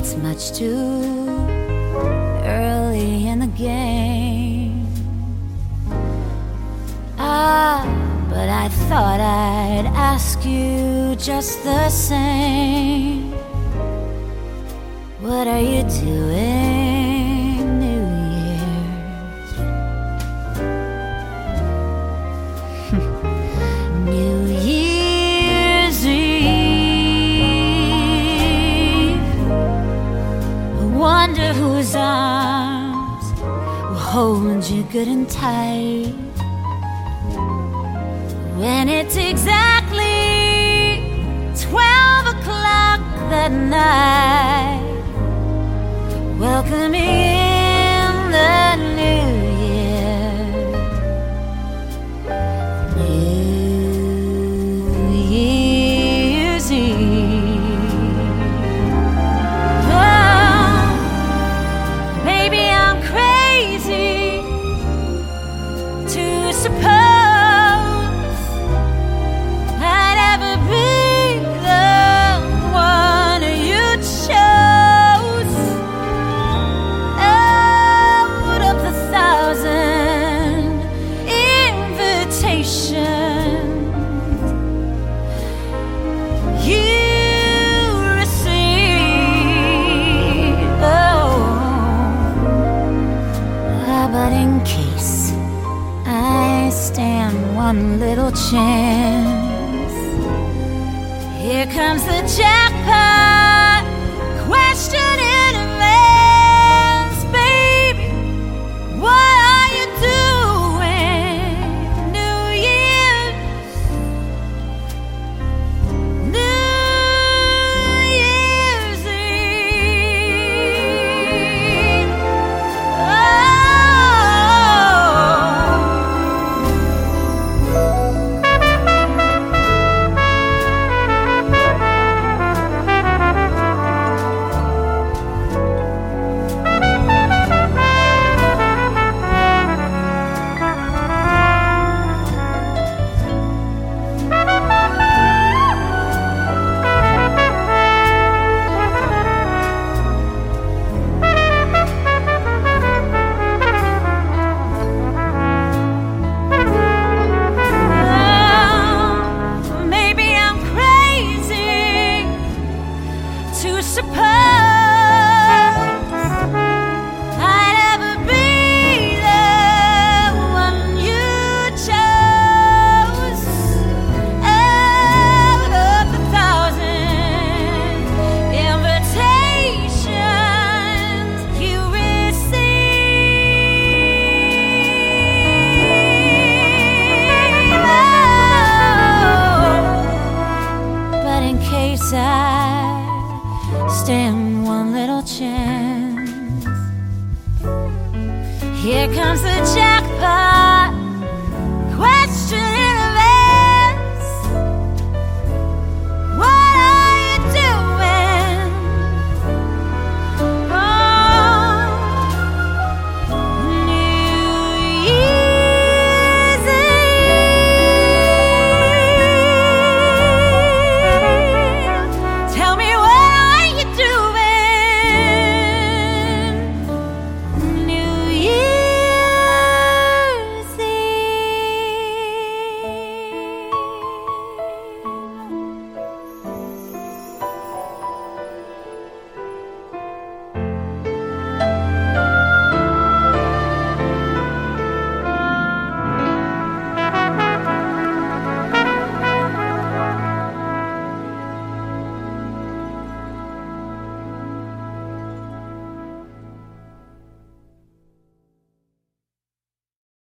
it's much too early in the game. But I thought I'd ask you just the same. What are you doing New Year's? New Year's Eve. I wonder whose arms will hold you good and tight when it's exactly 12 o'clock that night. Welcome in the new year. New Year's Eve. Oh, maybe I'm crazy to suppose I'd ever be the one you chose. Out of the 1,000 invitations you received. But in case I stand one little chance, here comes the jackpot question in advance. Baby, what are you doing New Year's? New Year's Eve. Maybe I'm crazy to suppose I'd ever be the one you chose. Out of the 1,000 invitations you received. But in case I stand one little chance, here comes the jackpot question